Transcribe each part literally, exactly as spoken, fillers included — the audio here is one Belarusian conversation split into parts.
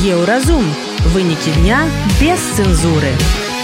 Еўразум. Вынікі дня без цэнзуры.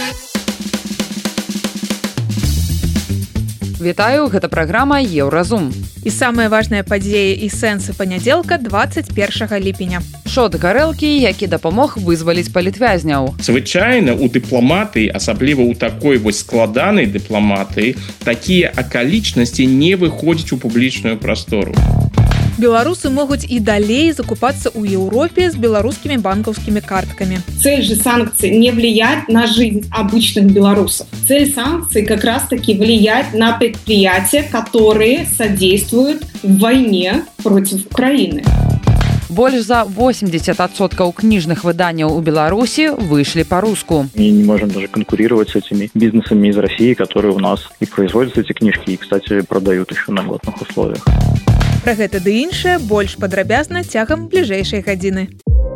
Вітаю, гэта праграма Еўразум. І самыя важныя падзеі і сэнсы панядзелка дваццаць першага ліпеня. Шот гарэлкі, які дапамог вызваліць палітвязняў. Звычайна у дыпламатыі, асабліва ў такой вось складанай дыпламатыі, такія акалічнасці не выходзяць у публічную прастору. Беларусы могуць і далей закупацца ў Еўропе с беларускімі банковскими картками. Цель же санкций не влиять на жизнь обычных белорусов. Цель санкций как раз-таки влиять на предприятия, которые содействуют в войне против Украины. Больш за восемьдесят процентов книжных выданняў у Беларуси вышли по-русски. Мы не можем даже конкурировать с этими бизнесами из России, которые у нас и производят эти книжки, и, кстати, продают еще на льготных условиях. Пра гэта ды іншае больш падрабязна цягам бліжэйшай гадзіны.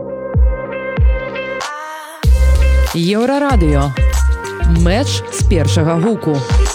Еўрарадыё. Мэч з першага гуку.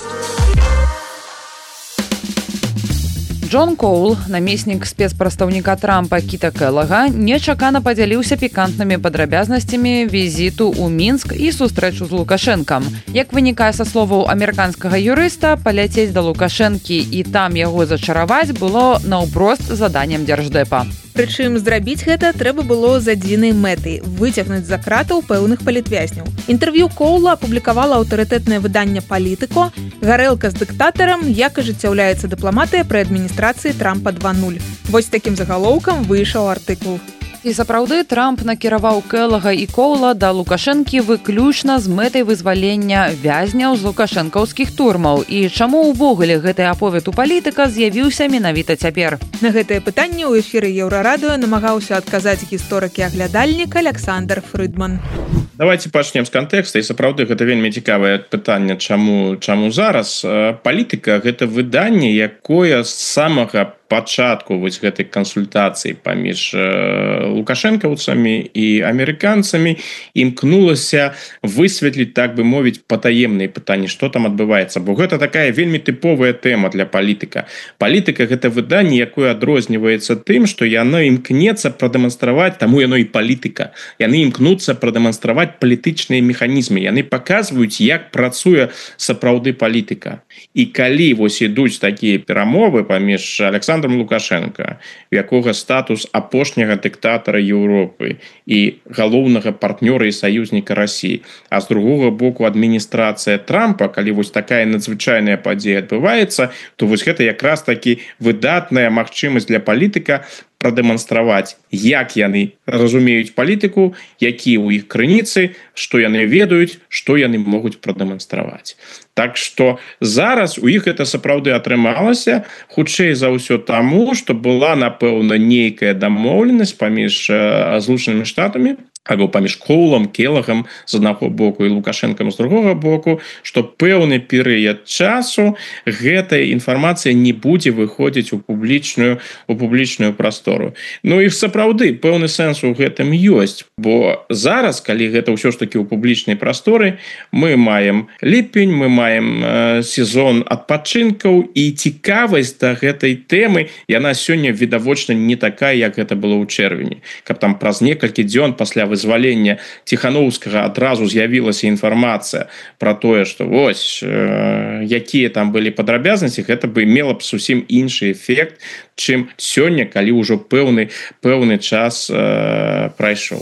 Джон Коул, намеснік спецпрадстаўніка Трампа Кіта Келлага, нечакана падзяліўся пікантнымі падрабязнасцямі візіту ў Мінск і сустрэчу з Лукашэнкам. Як вынікае са словаў амерыканскага юрыста, паляцець да Лукашэнкі і там яго зачараваць было наўпрост заданнем дзярждэпа. Прычым зрабіць гэта трэба было з адзінай мэтай – выцягнуць за кратаў пэўных палітвязняў. Інтэрв'ю Коула апублікавала аўтарытэтнае выданне «Палітыко». Гарэлка з дыктатарам, як ажыццяўляецца дыпламатыя пры адміністрацыі Трампа два нуль. Вось такім загалоўкам выйшаў артыкул. І сапраўды Трамп накіраваў Келлага і Коула да Лукашэнкі выключна з мэтай вызвалення вязняў з лукашэнкаўскіх турмаў. І чаму ўвогуле гэты аповед у «Палітыка» з'явіўся менавіта цяпер? На гэтае пытанне ў эфіры Еўрарадыё намагаўся адказаць гісторык і аглядальнік Александр Фрыдман. Давайте пачнем з кантэкста. І сапраўды гэта вельмі цікавае пытанне, чаму, чаму зараз. «Палітыка» – гэта выданне, якое з самага пачатку вось гэтай кансультацыі паміж лукашэнкаўцамі і амерыканцамі імкнулася высветліць, так бы мовіць, патаемныя пытанні, што там адбываецца. Бо гэта такая вельмі тыповая тэма для «Палітыка». «Палітыка» – гэта выданне, якое адрозніваецца тым, што яно імкнецца прадэманстраваць, таму яно і «Палітыка». Яны імкнуцца прадэманстраваць палітычныя механізмы. Яны паказваюць, як працуе сапраўды палітыка. І калі вось ідуць такія перамовы паміж Александром Лукашенко, у якога статус апошняга дыктатара Еўропы і галоўнага партнёра і саюзніка Расіі, а з другога боку адміністрацыя Трампа, калі вось такая надзвычайная падзея адбываецца, то вось гэта якраз такі выдатная магчымасць для «Палітыка» прадэманстраваць, як яны разумеюць палітыку, якія ў іх крыніцы, што яны ведаюць, што яны могуць прадэманстраваць. Так што зараз у іх гэта сапраўды атрымалася, хутчэй за ўсё таму, што была, напэўна, нейкая дамоўленасць паміж Злучанымі Штатамі, або паміж Коулам, Келлагам з аднаго боку і Лукашэнкам з другога боку, што пэўны перыяд часу гэтая інфармацыя не будзе выходзіць у публічную, у публічную прастору. Ну і сапраўды пэўны сэнс у гэтым ёсць, бо зараз, калі гэта ўсё ж такі ў публічнай прасторы, мы маем ліпень, мы маем э, сезон адпачынкаў, і цікавасць да гэтай тэмы, яна сёння відавочна не такая, як гэта было ў чэрвені. Каб там праз некалькі дзён пасля вызвалення Ціхановскага адразу з'явілася інфармацыя пра тое, што вось э, якія там былі падрабязнасці, гэта бы мела б зусім іншы эфект, чым сёння, калі ўжо пэўны пэўны час э, прайшоў.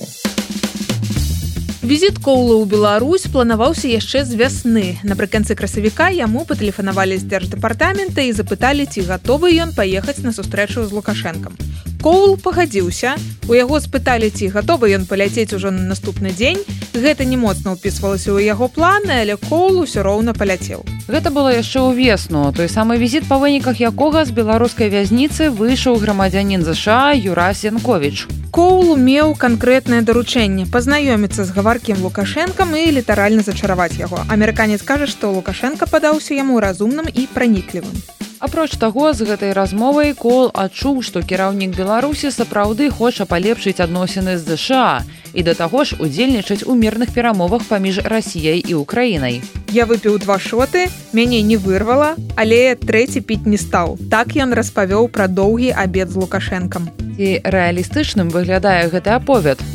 Візіт Коула ў Беларусь планаваўся яшчэ з вясны. Напрыканцы красавіка яму патэлефанавалі з дзярждэпартамента і запыталі, ці гатовы ён паехаць на сустрэчу з Лукашэнкам. Коул пагадзіўся. У яго спыталі, ці гатовы ён паляцець ужо на наступны дзень. Гэта не моцна ўпісвалася ў яго планы, але Коул усё роўна паляцеў. Гэта было яшчэ ў весну, той самы візіт, па выніках якога з беларускай вязніцы выйшаў грамадзянін ЗША Юрась Янковіч. Коул меў канкрэтнае даручэнне пазнаёміцца з гаваркім Лукашэнкам і літаральна зачараваць яго. Амерыканец кажа, што Лукашэнка падаўся яму разумным і праніклівым. Апроч таго, з гэтай размовай Коул адчуў, што кіраўнік Беларусі сапраўды хоча палепшыць адносіны з ЗША і да таго ж удзельнічаць у мірных перамовах паміж Расіяй і Украінай. Я выпіў два шоты, мяне не вырвала, але трэці піць не стаў. Так ён распавёў пра доўгі абед з Лукашэнкам. Ці рэалістычным выглядае гэты аповед?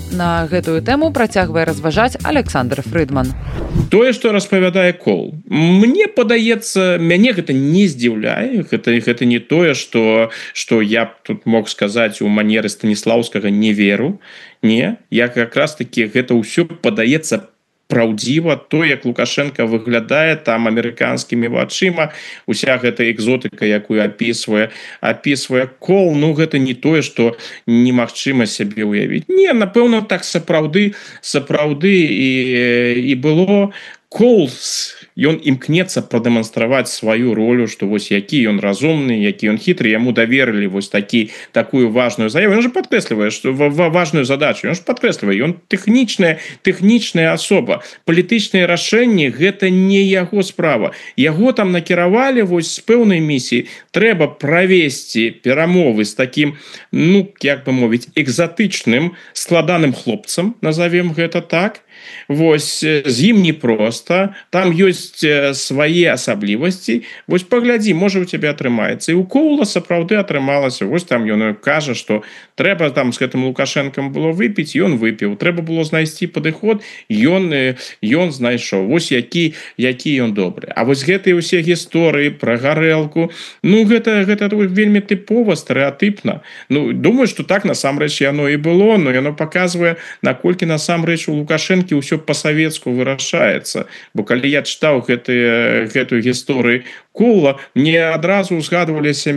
На гэтую тэму працягвае разважаць Александр Фрыдман. Тое, што распавядае Коул, мне падаецца, мяне гэта не здзіўляе, гэта, гэта не тое, што, што я б тут мог сказаць у манеры Станіслаўскага не веру. Не, я как раз таки гэта ўсё падаецца праўдзіва, то, як Лукашенко выглядае там амерыканскімі вачыма, уся гэта экзотыка, якую апісвае, апісвае Коул, ну гэта не тое, што немагчыма сябе ўявіць. Не, напэўна, так сапраўды, сапраўды і, і было. Коул, ён імкнецца прадэманстраваць сваю ролю, што вось які ён разумны, які ён хітры, яму даверылі вось такі, такую важную заяву. Ён же падкрэслівае, што важную задачу, ён же падкрэслівае, ён тэхнічная, тэхнічная асоба. Палітычныя рашэнні гэта не яго справа. Яго там накіравалі вось з пэўнай місіі. Трэба правесці перамовы з такім, ну, як бы мовіць, экзатычным, складаным хлопцам, назовем гэта так. Вось з ім непроста, там ёсць свае асаблівасці. Вось паглядзі, можа у цябе атрымаецца. І у Коула сапраўды атрымалася. Вось там ён кажа, што трэба там з гэтым Лукашэнкам было выпіць, ён выпіў. Трэба было знайсці падыход, ён, ён знайшоў. Вось які, які ён добры. А вось гэтыя ўсе гісторыі пра гарэлку, ну гэта, гэта вельмі тыпова, стэрэатыпна. Ну, думаю, што так насамрэч яно і было, но яно паказвае, наколькі насамрэч у Лукашэнкі ўсё па-савецку вырашаецца. Бо калі я чытаў гэты, гэтую гісторыю Коула, мне адразу узгадваліся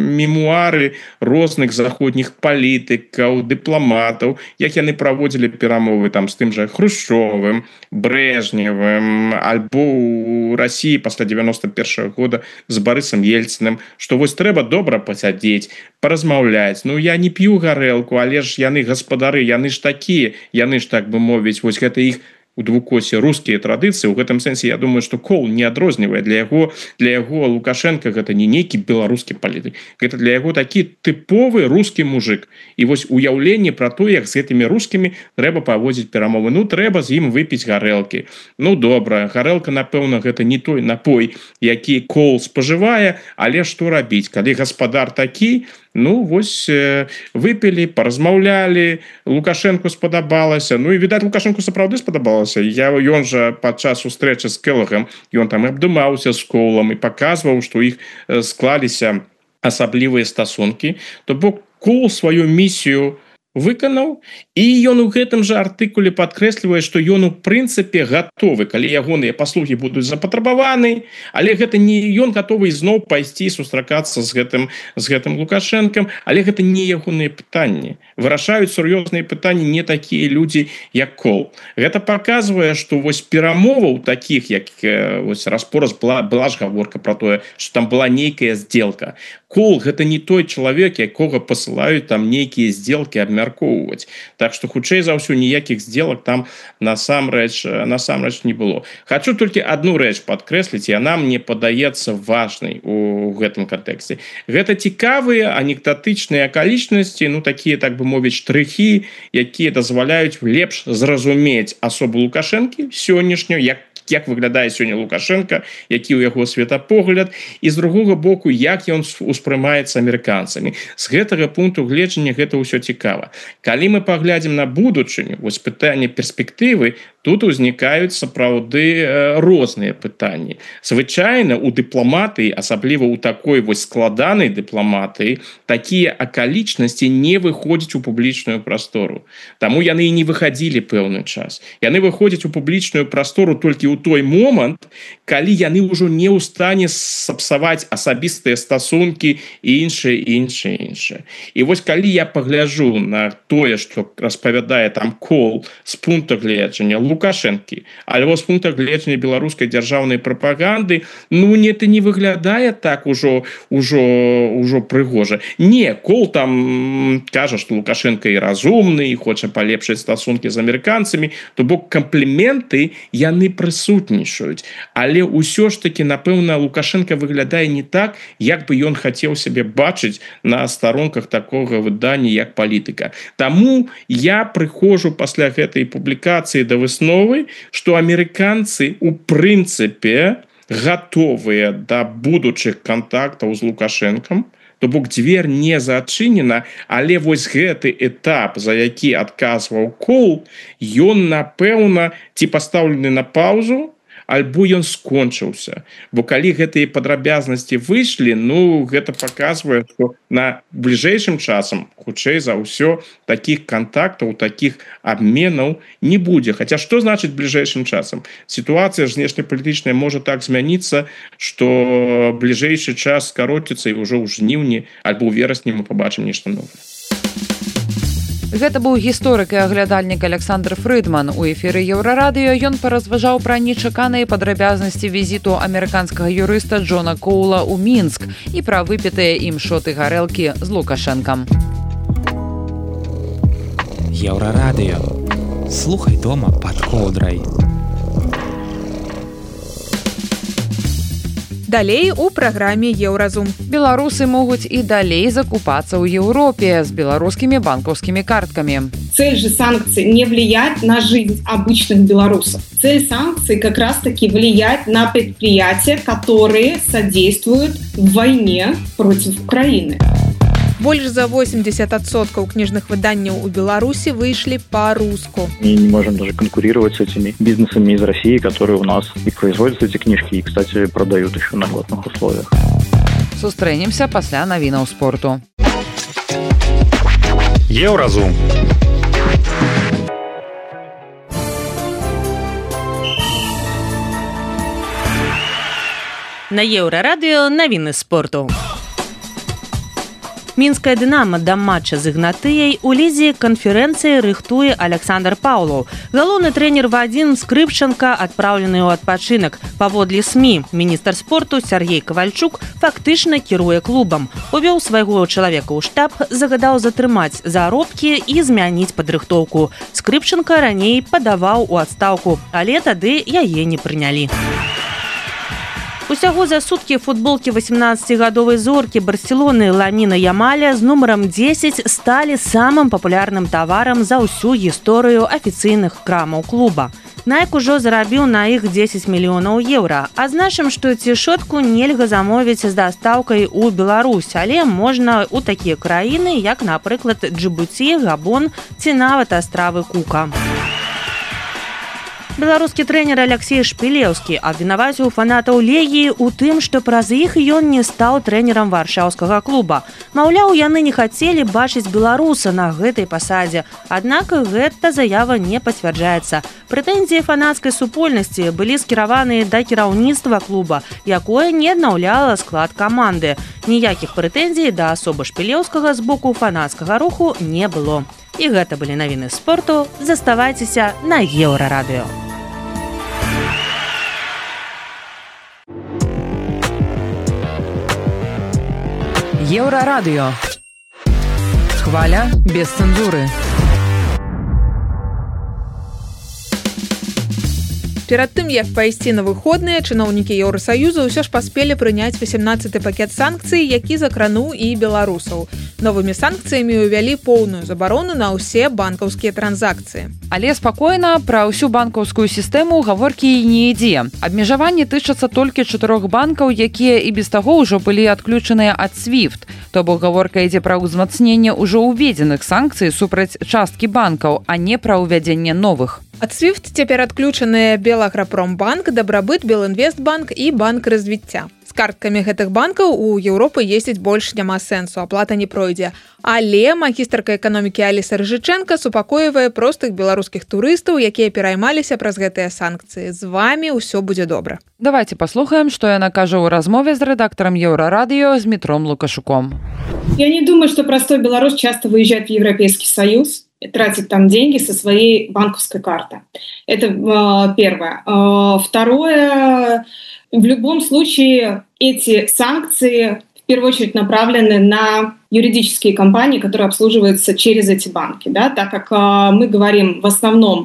мемуары розных заходніх палітыкаў, дыпламатаў, як яны праводзілі перамовы там з тым жа Хрушчовым, Брэжневым, альбо ў Расіі пасля девяносто першага года з Барысам Ельцыным, што вось трэба добра пасядзець, паразмаўляць. Ну, я не п'ю гарэлку, але ж яны гаспадары, яны ж такія, яны ж, так бы мовіць, вось гэта іх у двукосе рускія традыцыі. У гэтым сэнсе я думаю, што Коул не адрознівае. Для яго, для яго Лукашенко гэта не нейкі беларускі палітык. Гэта для яго такі тыповы рускі мужик. І вось уяўленне пра то, як з гэтымі рускімі трэба паводзіць перамовы. Ну, трэба з ім выпіць гарэлкі. Ну, добра, гарэлка, напэўна, гэта не той напой, які Коул спажывае, але што рабіць? Калі гаспадар такі, ну, вось выпілі, паразмаўлялі, Лукашенку спадабалася. Ну, і, відаць, Лукашенку сапраўды спадабалася. Я, ён жа падчас сустрэчы з Келлагам, ён там абдымаўся з Коулам і паказваў, што іх склаліся асаблівыя стасункі. То бок Коул сваю місію выканаў, і ён у гэтым жа артыкуле падкрэслівае, што ён у прынцыпе гатовы, калі ягоныя паслугі будуць запатрабаваны, але гэта не ён гатовы ізноў пайсці сустракацца з гэтым, з гэтым Лукашэнкам, але гэта не ягоныя пытанні. Вырашаюць сур'ёзныя пытанні не такія людзі, як Коул. Гэта паказвае, што вось перамоваў такіх, як вось распораз была, была ж гаворка пра тое, што там была нейкая здзелка. Коул гэта не той чалавек, якога пасылаюць там нейкія здзелкі абмяркоўваць. Так што хутчэй за ўсё ніякіх здзелак там насамрэч, насамрэч не было. Хачу толькі адну рэч падкрэсліць, яна мне падаецца важнай у гэтым кантэксце. Гэта цікавыя анекдатычныя акалічнасці, ну такія, так бы мовіць, штрыхі, якія дазваляюць лепш зразумець асобу Лукашэнкі сённяшнюю, як як выглядае сёння Лукашенко, які ў яго светапогляд, і з другога боку, як ён успрымаецца амерыканцамі. З гэтага пункту гледжання гэта ўсё цікава. Калі мы паглядзім на будучыню, вось пытанне перспектывы, тут узнікаюць сапраўды розныя пытанні. Звычайна у дыпламатыі, асабліва ў такой вось складанай дыпламатыі, такія акалічнасці не выходзяць у публічную прастору. Таму яны і не выхадзілі пэўны час. Яны выходзяць у публічную прастору толькі ў той момант, калі яны ўжо не ў стане сапсаваць асабістыя стасункі і іншае, іншае, іншае. І вось калі я пагляджу на тое, што распавядае там Коул з пункта гледжання Лукашэнкі, альбо з пункта гледжання беларускай дзяржаўнай прапаганды, ну не это не выглядае так ужо ужо ужо прыгожа. Не, Коул там кажа, што Лукашенко і разумны, і хоча палепшыць стасункі з амерыканцамі, то бок кампліменты яны прысутнічаюць. Але ўсё ж такі, напэўна, Лукашенко выглядае не так, як бы ён хацеў сябе бачыць на старонках такога выдання, як палітыка. Таму я прыходжу пасля гэтай публікацыі да высновы, што амерыканцы у прынцыпе гатовыя да будучых кантактаў з Лукашэнкам, то бок дзвер не зачынена, але вось гэты этап, за які адказваў Коул, ён, напэўна, ці пастаўлены на паўзу, альбо ён скончыўся. Бо калі гэтыя падрабязнасці выйшлі, ну, гэта паказвае, што на бліжэйшым часам, хутчэй за ўсё, такіх кантактаў, такіх абменаў не будзе. Хаця што значыць бліжэйшым часам? Сітуацыя знешнепалітычная можа так змяніцца, што бліжэйшы час скароціцца і ўжо ў жніўні альбо ў верасні мы пабачым нешта новае. Гэта быў гісторык і аглядальнік Александр Фрыдман. У эфіры Еўрарадыё ён паразважаў пра нечаканыя падрабязнасці візіту амерыканскага юрыста Джона Коула ў Мінск і пра выпітыя ім шоты гарэлкі з Лукашэнкам. Еўрарадыё. Слухай дома пад коўдрай. Далей у праграме Еўразум. Беларусы могуць і далей закупацца ў Еўропе з беларускімі банкаўскімі карткамі. Цель же санкций не влиять на жизнь обычных белорусов. Цель санкций как раз-таки влиять на предприятия, которые содействуют в войне против Украины. Больш за восемьдесят адсоткаў книжных выданняў у Беларуси вышли по-русски. Мы не можем даже конкурировать с этими бизнесами из России, которые у нас и производят эти книжки, и, кстати, продают еще на льготных условиях. Сустрэнемся пасля навінаў спорту. Еўразум. На Еўрарадыё навіны спорту. Мінская «Дынамо» да матча з Ігнатыяй у лізе канферэнцыі рыхтуе Александр Паўлаў. Галоўны трэнер Вадзім Скрыпчанка адпраўлены ў адпачынак. Паводле СМІ, міністр спорту Сергей Кавальчук фактычна кіруе клубам. Увёў свайго чалавека ў штаб, загадаў затрымаць заробкі і змяніць падрыхтоўку. Скрыпчанка раней падаваў у адстаўку, але тады яе не прынялі. Усяго за суткі футболкі восемнадцацігадовай зоркі Барселоны Ламіна Ямаля з нумарам дзесяць сталі самым папулярным таварам за ўсю гісторыю афіцыйных крамаў клуба. Найк ужо зарабіў на іх дзесяць мільёнаў еўра. Адзначым, што цішотку нельга замовіць з дастаўкай у Беларусь, але можна ў такія краіны, як, напрыклад, Джибуці, Габон ці нават астравы Кука. Беларускі трэнер Алексей Шпілеўскі абвінаваціў фанатаў Легіі ў тым, што праз іх ён не стаў трэнерам варшаўскага клуба. Маўляў, яны не хацелі бачыць беларуса на гэтай пасадзе, аднак гэта заява не пацвярджаецца. Прэтэнзіі фанацкай супольнасці былі скіраваныя да кіраўніцтва клуба, якое не аднаўляла склад каманды. Ніякіх прэтэнзій да асобы Шпілеўскага з боку фанацкага руху не было. І гэта былі навіны спорту. Заставайцеся на Еўрарадыё. Еўрарадыё. Хваля без цэнзуры. Перад тым, як пайсці на выходныя, чыноўнікі Еўрасаюза ўсё ж паспелі прыняць васемнаццаты пакет санкцый, які закрануў і беларусаў. Новымі санкцыямі ўвялі поўную забарону на ўсе банкаўскія транзакцыі. Але спакойна пра ўсю банкаўскую сістэму гаворкі і не ідзе. Абмежаванні тычацца толькі чатырох банкаў, якія і без таго ўжо былі адключаныя ад свіфт. То бок гаворка ідзе пра ўзмацненне ўжо ўведзеных санкцый супраць часткі банкаў, а не пра ўвядзенне новых. Ад свіфт цяпер адключаныя Белаграпромбанк, Дабрабыт, Белінвестбанк і Банк развіцця. З карткамі гэтых банкаў у Еўропы ездзіць больш няма сэнсу, аплата не пройдзе. Але магістарка эканомікі Аліса Рыжычэнка супакойвае простых беларускіх турыстаў, якія пераймаліся праз гэтыя санкцыі. З вамі ўсё будзе добра. Давайте паслухаем, што яна кажа ў размове з рэдактарам Еўрарадыё з Дмітром Лукашуком. Я не думаю, что простой белорус часто выезжает в Европейский Союз, тратит там деньги со своей банковской карты. Это э, первое. Э, второе. В любом случае эти санкции в первую очередь направлены на юридические компании, которые обслуживаются через эти банки, да, так как э, мы говорим в основном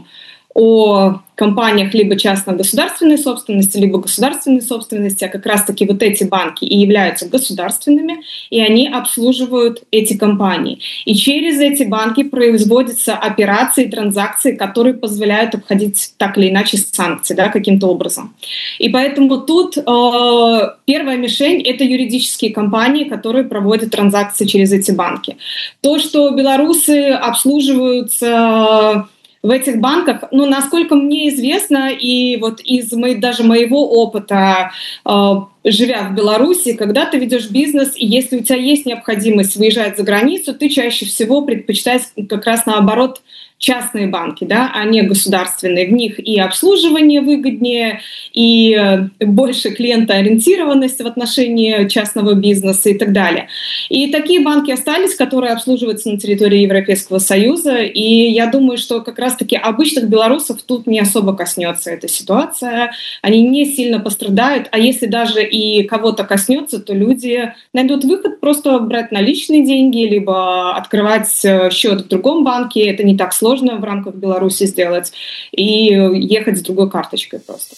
о компаниях либо частно-государственной собственности, либо государственной собственности, а как раз-таки вот эти банки и являются государственными, и они обслуживают эти компании. И через эти банки производятся операции, транзакции, которые позволяют обходить так или иначе санкции, да, каким-то образом. И поэтому тут э, первая мишень — это юридические компании, которые проводят транзакции через эти банки. То, что белорусы обслуживаются в этих банках, ну, насколько мне известно, и вот из моей, даже моего опыта, э, живя в Беларуси, когда ты ведешь бизнес, и если у тебя есть необходимость выезжать за границу, ты чаще всего предпочитаешь как раз наоборот частные банки, да, а не государственные. В них и обслуживание выгоднее, и больше клиентоориентированность в отношении частного бизнеса и так далее. И такие банки остались, которые обслуживаются на территории Европейского Союза, и я думаю, что как раз-таки обычных белорусов тут не особо коснется эта ситуация. Они не сильно пострадают, а если даже и кого-то коснется, то люди найдут выход просто брать наличные деньги, либо открывать счет в другом банке. Это не так сложно в рамках Беларуси сделать, и ехать с другой карточкой просто.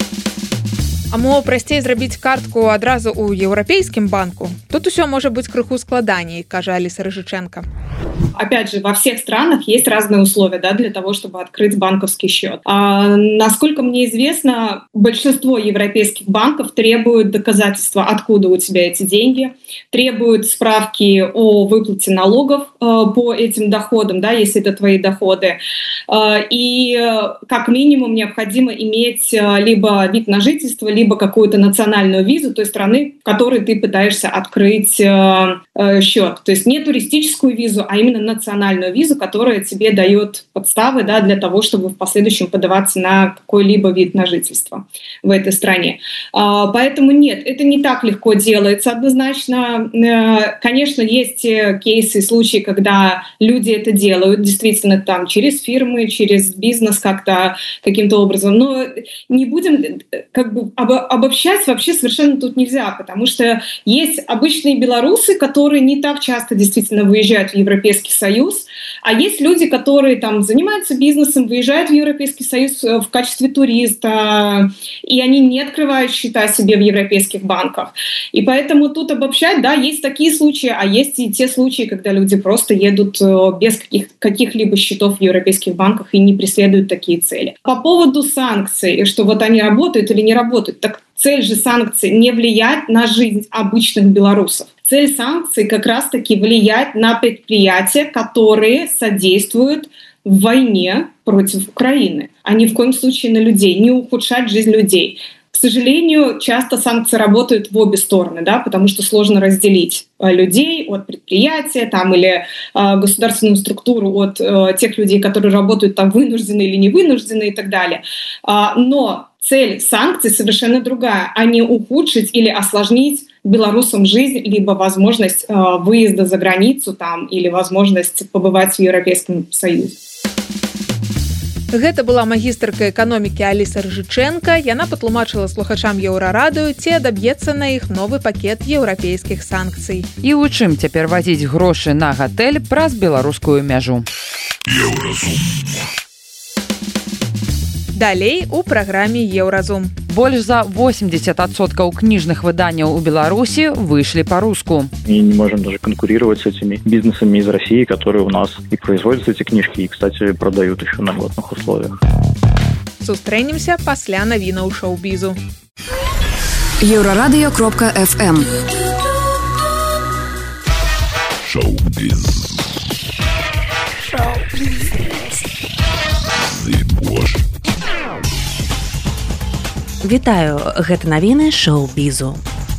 А мо прасцей зрабіць картку адразу ў еўрапейскім банку? Тут усё можа быць крыху складаней, кажа Алиса Рыжиченко. Опять же, во всех странах есть разные условия, да, для того, чтобы открыть банковский счет. А, насколько мне известно, большинство европейских банков требуют доказательства, откуда у тебя эти деньги, требуют справки о выплате налогов э, по этим доходам, да, если это твои доходы. Э, и как минимум необходимо иметь либо вид на жительство, либо какую-то национальную визу той страны, в которой ты пытаешься открыть э, э, счет. То есть не туристическую визу, а именно национальную визу, которая тебе дает подставы, да, для того, чтобы в последующем подаваться на какой-либо вид на жительство в этой стране. А, поэтому нет, это не так легко делается однозначно. Э, конечно, есть кейсы, случаи, когда люди это делают, действительно, там, через фирмы, через бизнес как-то, каким-то образом. Но не будем как бы обобщать вообще совершенно тут нельзя, потому что есть обычные белорусы, которые не так часто действительно выезжают в Европейский Союз, а есть люди, которые там занимаются бизнесом, выезжают в Европейский Союз в качестве туриста, и они не открывают счета себе в европейских банках. И поэтому тут обобщать, да, есть такие случаи, а есть и те случаи, когда люди просто едут без каких- каких-либо счетов в европейских банках и не преследуют такие цели. По поводу санкций, что вот они работают или не работают, так цель же санкций не влиять на жизнь обычных белорусов. Цель санкций как раз-таки влиять на предприятия, которые содействуют в войне против Украины, а ни в коем случае на людей, не ухудшать жизнь людей. К сожалению, часто санкции работают в обе стороны, да, потому что сложно разделить людей от предприятия там, или э, государственную структуру от э, тех людей, которые работают там вынуждены или не вынуждены и так далее. А, но цель санкций совершенно другая, а не ухудшить или осложнить белорусам жизнь, либо возможность э, выезда за границу там, или возможность побывать в Европейском Союзе. Гэта была магістарка эканомікі Аліса Рыжиченко. Яна патлумачыла слухачам Еўрарадыё, ці адаб'ецца на іх новы пакет еўрапейскіх санкцый. І ў чым цяпер вазіць грошы на гатэль праз беларускую мяжу. Еўразум. Далей у праграме Еўразум. Больш за восемьдесят процентов книжных выданняў у Беларуси вышли по-русски. Мы не можем даже конкурировать с этими бизнесами из России, которые у нас и производят эти книжки, и, кстати, продают еще на льготных условиях. Сустрэнемся пасля навінаў шоу-бізу. Еўрарадыё кропка эф эм. Шоу-біз. Шоу-біз. Зыбош. Вітаю, гэта навіны шоу-бізу.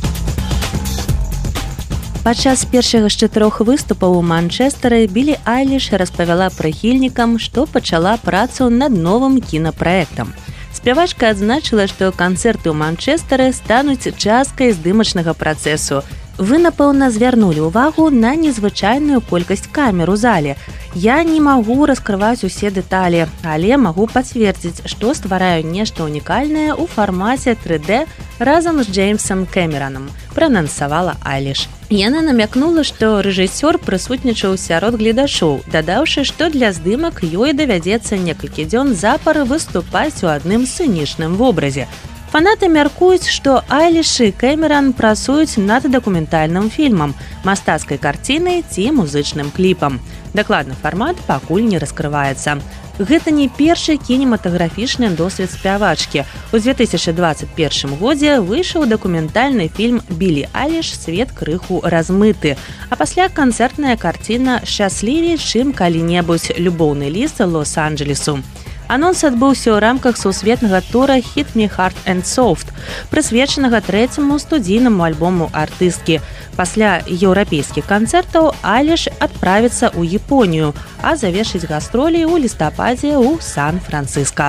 Падчас першага з чатырох выступаў у Манчэстэры Білі Айліш распавяла прыхільнікам, што пачала працу над новым кінапраектам. Спявачка адзначыла, што канцэрты ў Манчэстэры стануць часткай здымачнага працэсу. Вы, напэўна, звярнулі ўвагу на незвычайную колькасць камер у зале. Я не магу раскрываць усе дэталі, але магу пацвердзіць, што ствараю нешта унікальнае ў фармаце тры дэ разам з Джеймсом Кэмеранам, праанансавала Айліш. Яна намякнула, што рэжысёр прысутнічаў сярод гледашоў, дадаўшы, што для здымак ёй давядзецца некалькі дзён запар выступаць у адным сцэнічным вобразе. Фанаты мяркуюць, што Айліш і Кэмеран працуюць над дакументальным фільмам, мастацкай карцінай ці музычным кліпам. Дакладны фармат пакуль не раскрываецца. Гэта не першы кінематаграфічны досвед спявачкі. У две тысячы двадцать першым годзе выйшаў дакументальны фільм «Білі Айліш. Свет крыху размыты», а пасля канцэртная карціна «Шчаслівей, чым калі-небудзь. Любоўны ліст Лос-Анджелесу». Анонс адбыўся ў рамках сусветнага тура «Hit Me Hard and Soft», прысвечанага трэцяму студійнаму альбому артысткі. Пасля еўрапейскіх канцэртаў Айліш адправіцца ў Японію, а завершыць гастролі ў лістападзе ў Сан-Францыска.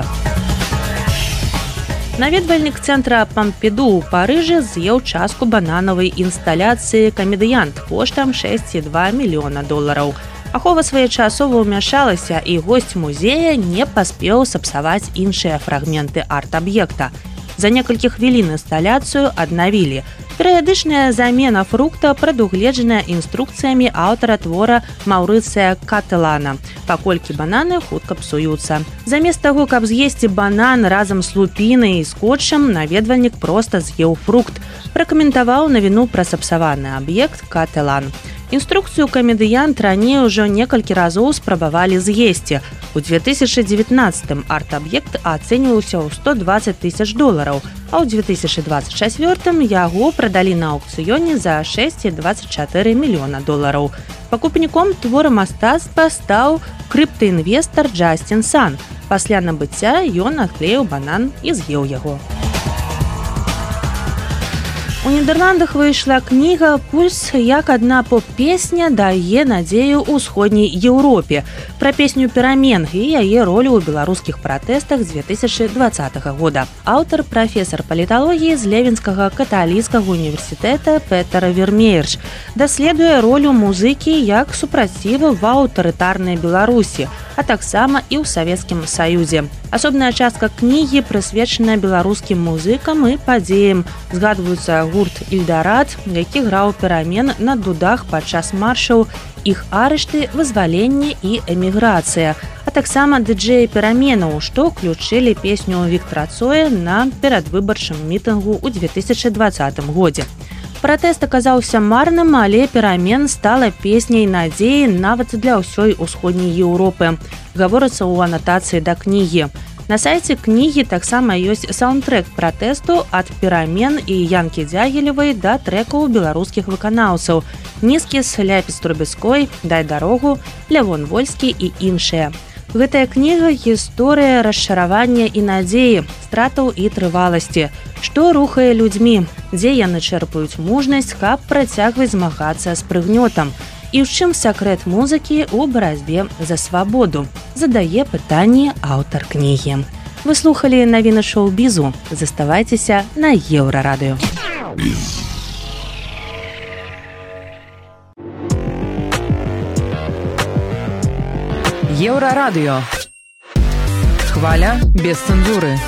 Наведвальнік цэнтра Пампіду ў Парыжы з'еў частку бананавай інсталяцыі «Камедыянт» коштам шэсць цэлых два мільёна долараў. Ахова своечасова ўмяшалася, і госць музея не паспеў сапсаваць іншыя фрагменты арт-аб'екта. За некалькі хвілін інсталяцыю аднавілі. Перыядычная замена фрукта прадугледжаная інструкцыямі аўтара твора Маўрыцыя Катэлана, паколькі бананы хутка псуюцца. Замест таго, каб з'есці банан разам з лупінай і скотчам, наведвальнік проста з'еў фрукт, пракаментаваў навіну пра сапсаваны аб'ект Катэлан. Інструкцыю «Камедыянт» раней ужо некалькі разоў спрабавалі з'есці. У две тысячы дзевятнаццатым арт-аб'ект ацэньваўся ў сто дваццаць тысяч долараў, а ў две тысячы дваццаць чацвёртым яго прадалі на аўкцыёне за шэсць цэлых дваццаць чатыры мільёна долараў. Пакупніком твора мастацтва стаў крыптаінвестар Джастин Сан. Пасля набыцця ён адклеіў банан і з'еў яго. У Нідерландах выйшла кніга «Пульс, як адна поп-песня дае надзею ўсходняй Еўропе» пра песню перамен і яе ролю ў беларускіх пратэстах з две тысячы дваццатага года. Аўтар прафесар паліталогіі з Левенскага каталіцкага універсітэта Петер Вермеерш даследуе ролю музыкі як супраціву ва аўтарытарнай Беларусі, а таксама і ў Савецкім Саюзе. Асобная частка кнігі прысвечана беларускім музыкам і падзеям. Згадваюцца гурт «Ільдарад», які граў перамен на дудах падчас маршаў, іх арышты, вызваленне і эміграцыя, а таксама ды-джэі пераменаў, што ўключылі песню Віктара Цоя на перадвыбарчым мітынгу ў две тысячы дваццатым годзе. Пратэст аказаўся марным, але перамен стала песняй надзеі нават для ўсёй усходняй Еўропы. Гаворыцца ў анатацыі да кнігі. На сайце кнігі таксама ёсць саундтрэк пратэсту ад перамен і Янкі Дзягілевай да трэкаў беларускіх выканаўцаў. Нізкіс, Ляпіс Трубецкой, Дай дарогу, Лявон Вольскі і іншыя. Гэтая кніга – гісторыя расчаравання і надзеі, стратаў і трываласці. Што рухае людзьмі, дзе яны чэрпаюць мужнасць, каб працягваць змагацца з прыгнётам. І ў чым сакрэт музыкі ў барацьбе за свабоду? Задае пытанне аўтар кнігі. Вы слухалі навіны шоу-бізу. Заставайцеся на Еўрарадыё. Еўрарадыё. Хваля без цэнзуры.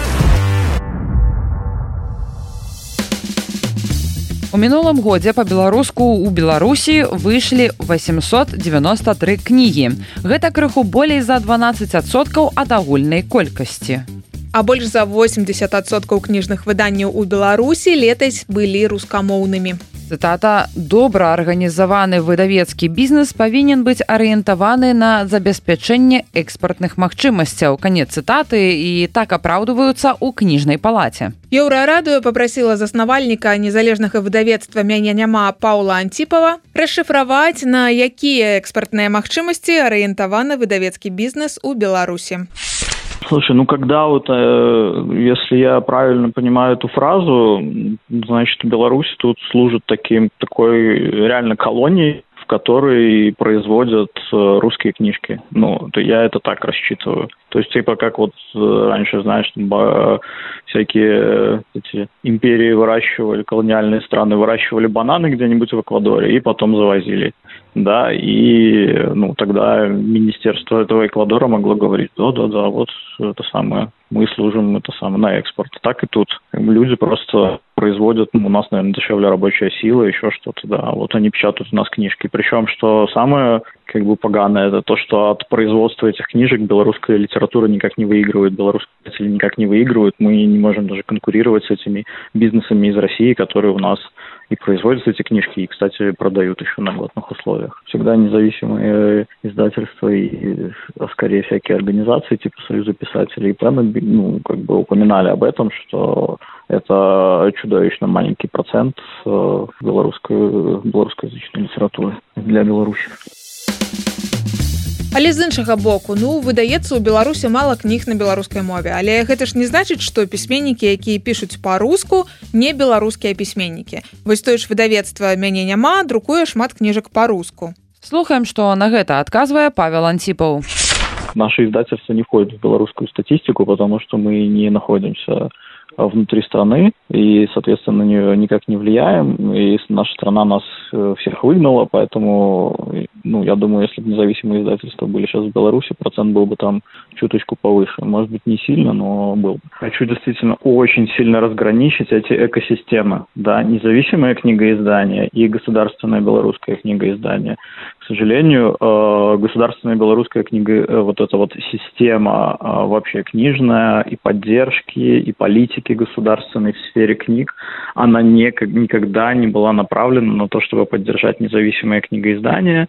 У мінулым годзе па-беларуску ў Беларусі выйшлі восемьсот девяносто три кнігі. Гэта крыху болей за дванаццаць адсоткаў ад агульнай колькасці. А больш за восемьдесят адсоткаў кніжных выданняў у Беларусі летась былі рускамоўнымі. Цытата: «Добра арганізаваны выдавецкі бізнес павінен быць арыентаваны на забеспячэнне экспартных магчымасцяў». Канец цытаты, і так апраўдваюцца ў кніжнай палаце. Еўрарадыё папрасіла заснавальніка незалежнага выдавецтва «Мяне няма» Паўла Антіпава расшыфраваць, на якія экспартныя магчымасці арыентаваны выдавецкі бізнес у Беларусі. Слушай, ну когда вот, э, если я правильно понимаю эту фразу, значит, Беларусь тут служит таким, такой реально колонией, в которой производят э, русские книжки. Ну, то я это так рассчитываю. То есть, типа, как вот раньше, знаешь, там, всякие эти империи выращивали, колониальные страны выращивали бананы где-нибудь в Эквадоре и потом завозили. Да, и ну, тогда министерство этого Эквадора могло говорить, да-да-да, вот это самое, мы служим это самое на экспорт. Так и тут. Как бы люди просто производят, ну, у нас, наверное, дешевле рабочая сила, еще что-то, да. Вот они печатают у нас книжки. Причем, что самое, как бы, поганое, это то, что от производства этих книжек белорусская литература никак не выигрывает, белорусские писатели никак не выигрывают. Мы не можем даже конкурировать с этими бизнесами из России, которые у нас и производят эти книжки, и, кстати, продают еще на льготных условиях. Всегда независимые издательства и, скорее, всякие организации типа Союза писателей и ПЭМа, ну, как бы упоминали об этом, что это чудовищно маленький процент белорусской, белорусскоязычной литературы для Беларуси. Але з іншага боку, ну, выдаецца, у Беларусі мала кніг на беларускай мове, але гэта ж не значыць, што пісьменнікі, якія пішуць па-руску, не беларускія пісьменнікі. Вось тое ж выдавецтва «Мяне няма» друкуе шмат кніжак па-руску. Слухаем, што на гэта адказвае Павел Антипов. Наше издательство не входит в белорусскую статистику, потому что мы не находимся внутри страны и, соответственно, на нее никак не влияем. И наша страна нас всех выгнала, поэтому, ну, я думаю, если бы независимые издательства были сейчас в Беларуси, процент был бы там чуточку повыше. Может быть, не сильно, но был бы. Хочу действительно очень сильно разграничить эти экосистемы. Да, независимое книгоиздание и государственное белорусское книгоиздание. К сожалению, государственная белорусская книга, вот эта вот система вообще книжная, и поддержки, и политики государственной в сфере книг, она не, никогда не была направлена на то, чтобы поддержать независимое книгоиздание.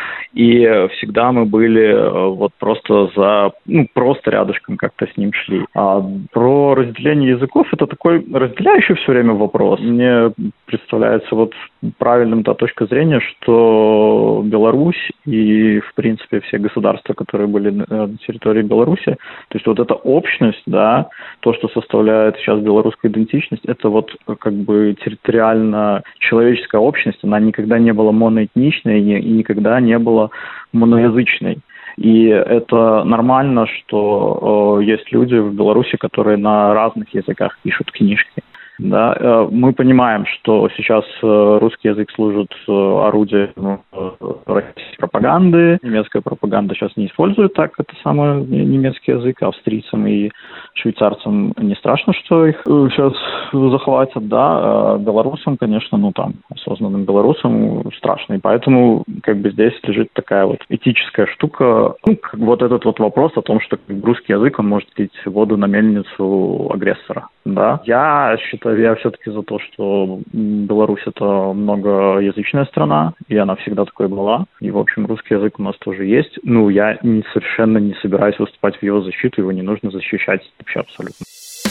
И всегда мы были вот просто за, ну, просто рядышком как-то с ним шли. А про разделение языков это такой разделяющий все время вопрос. Мне представляется вот правильным та точка зрения, что Беларусь и, в принципе, все государства, которые были на территории Беларуси, то есть вот эта общность, да, то, что составляет сейчас белорусскую идентичность, это вот как бы территориально человеческая общность, она никогда не была моноэтничной и никогда не была моноязычной. И это нормально, что э, есть люди в Беларуси, которые на разных языках пишут книжки. Да, э, мы понимаем, что сейчас э, русский язык служит э, орудием э, российской пропаганды. Немецкая пропаганда сейчас не использует так это самый немецкий язык. Австрийцам и швейцарцам не страшно, что их э, сейчас захватят. Да, э, белорусам, конечно, ну там, осознанным белорусам страшно. И поэтому как бы здесь лежит такая вот этическая штука. Ну, вот этот вот вопрос о том, что русский язык, он может лить воду на мельницу агрессора. Да, я считаю, я все-таки за то, что Беларусь это многоязычная страна, и она всегда такой была. И, в общем, русский язык у нас тоже есть. Ну, я не, совершенно не собираюсь выступать в его защиту, его не нужно защищать вообще абсолютно.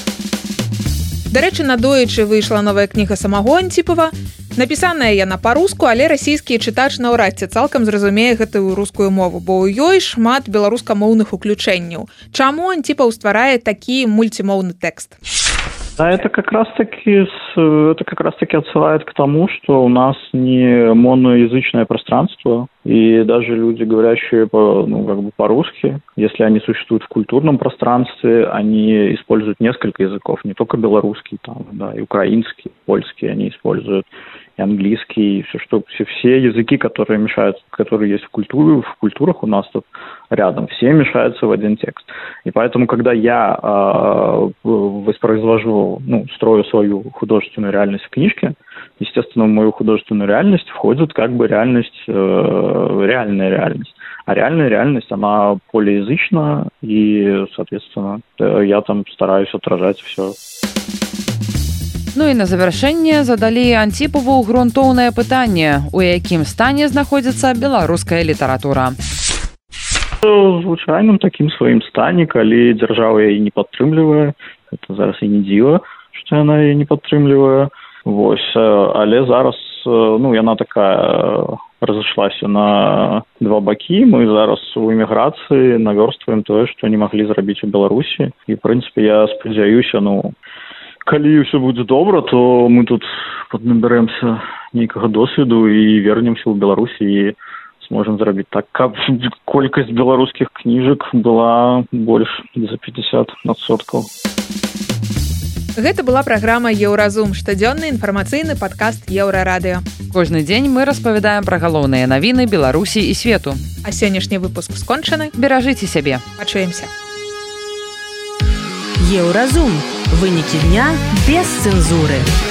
До рэчы, надоечы выйшла новая кніга самого Антипова. Напісаная яна па-руску, але расійскі чытач наўрад ці цалкам зразумее гэтую рускую мову, бо ў ёй шмат беларускамоўных уключэнняў. Чаму Антипов стварае такі мультимоўны тэкст? Да, это как раз-таки это как раз-таки отсылает к тому, что у нас не моноязычное пространство, и даже люди, говорящие по, ну, как бы по-русски, если они существуют в культурном пространстве, они используют несколько языков, не только белорусский, там, да, и украинский, и польский они используют, и английский, и все, что, все, все языки, которые мешают, которые есть в культуре, в культурах у нас тут рядом, все мешаются в один текст. И поэтому, когда я э, воспроизвожу, ну, строю свою художественную реальность в книжке, естественно, в мою художественную реальность входит как бы реальность, э, реальная реальность. А реальная реальность, она полиязычна, и, соответственно, я там стараюсь отражать все. Ну і на завяршэнне задалі Антипову грунтоўнае пытанне, у якім стане знаходзіцца беларуская літаратура. В звычайным такім сваім стане, калі дзяржава яе не падтрымлівае, это зараз і не дзіва, што яна яе не падтрымлівае. Вось, але зараз, ну, яна такая разышлася на два бакі. Мы зараз у эміграцыі навёрстваем тое, што не маглі зрабіць у Беларусі. І, в прынцыпе, я спадзяюся, ну, калі ўсё будзе добра, то мы тут паднабяремся нейкага досведу і вернемся ў Беларусі і сможем зрабіць так, каб колькасць беларускіх кніжак была больш за пятьдесят адсоткаў. Гэта была праграма «Еўразум», штодзённы інфармацыйны падкаст «Еўрарадыё». Кожны дзень мы распавядаем пра галоўныя навіны Беларусі і свету. А сённяшні выпуск скончаны. Беражыце сябе. Пачуемся. Еўразум. Вынікі дня без цэнзуры.